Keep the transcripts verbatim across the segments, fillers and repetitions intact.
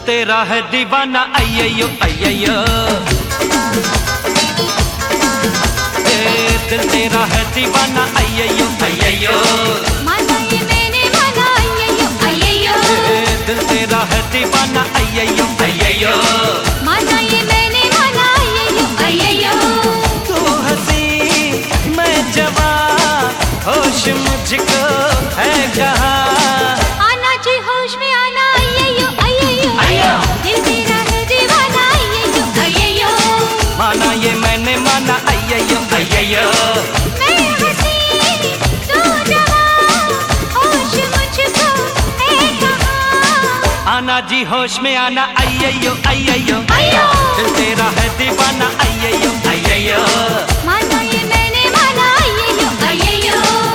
तेरा है दीवाना अय्यो अय्यो, दिल तेरा है दीवाना अय्यो अय्यो, माना ये मैंने माना अय्यो अय्यो, दिल तेरा है दीवाना अय्यो अय्यो, माना ये मैंने माना अय्यो अय्यो। तू हंसी मैं जवां, होश मुझको है कहाँ, आना जी होश में आना अय्यो अय्यो, दिल तेरा है दीवाना अय्यो अय्यो, माना ये मैंने माना अय्यो अय्यो। मैं हंसी तू जवां, होश मुझको है कहाँ, आना जी होश में आना अय्यो अय्यो, अय्यो। दिल तेरा है दीवाना अय्यो अय्यो, माना ये मैंने माना अय्यो अय्यो।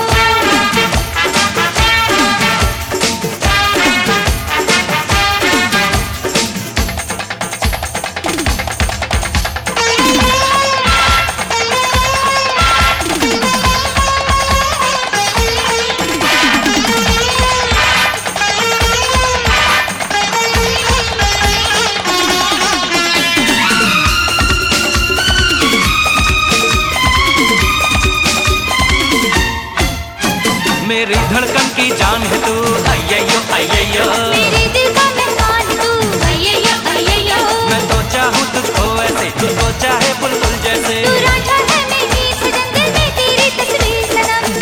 मेरी धड़कन की जान है तू अय्यो अय्यो, मेरे दिल का मेहमान तू अय्यो अय्यो, मैं तो चाहूँ तुझको ऐसे, तुझको चाहे बुलबुल जैसे, तू राजा है मेरी सनम, दिल में तेरी तस्वीर सनम,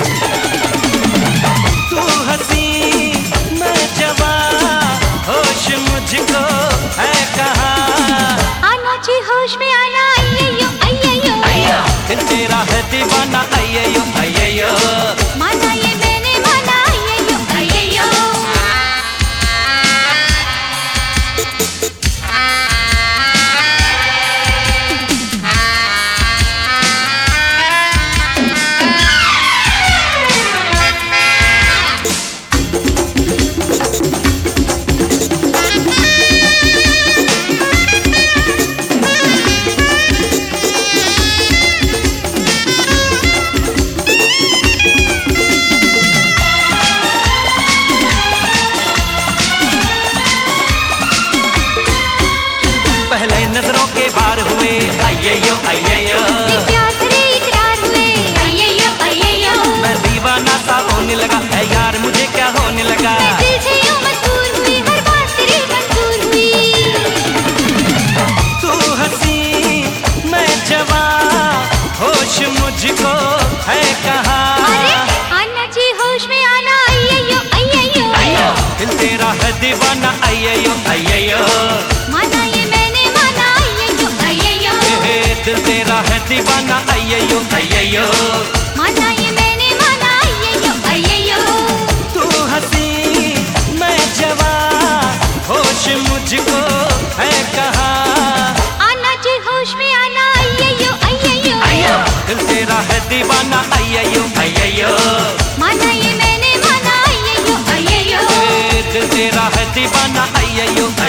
तू हंसी मैं जवां, होश मुझको है कहाँ, आना जी होश में आना अय्यो अय्यो, दिल तेरा है दीवाना अय्यो अय्यो, माना ये मैंने माना अय्यो अय्यो। पहले नजरों के बार हुए अय्यो अय्यो, प्यार से इकरार हुए अय्यो अय्यो, मैं दीवाना सा होने लगा है यार, मुझे क्या होने लगा, दिल से यूं मजबूर हुई, हर बात तेरी मंजूर हुई, तू हंसी मैं जवां, होश मुझको है कहाँ, अरे आना जी होश में आना अय्यो अय्यो, दिल तेरा है दीवाना अय्यो अय्यो, माना ये मैंने माना अय्यो अय्यो, दिल तेरा है दीवाना अय्यो अय्यो, माना ये मैंने माना अय्यो अय्यो, तू हंसी मैं जवां, होश मुझको है कहाँ, आना जी होश में आना अय्यो अय्यो, दिल तेरा है दीवाना अय्यो अय्यो, माना ये मैंने माना अय्यो अय्यो, दिल तेरा है दीवाना अय्यो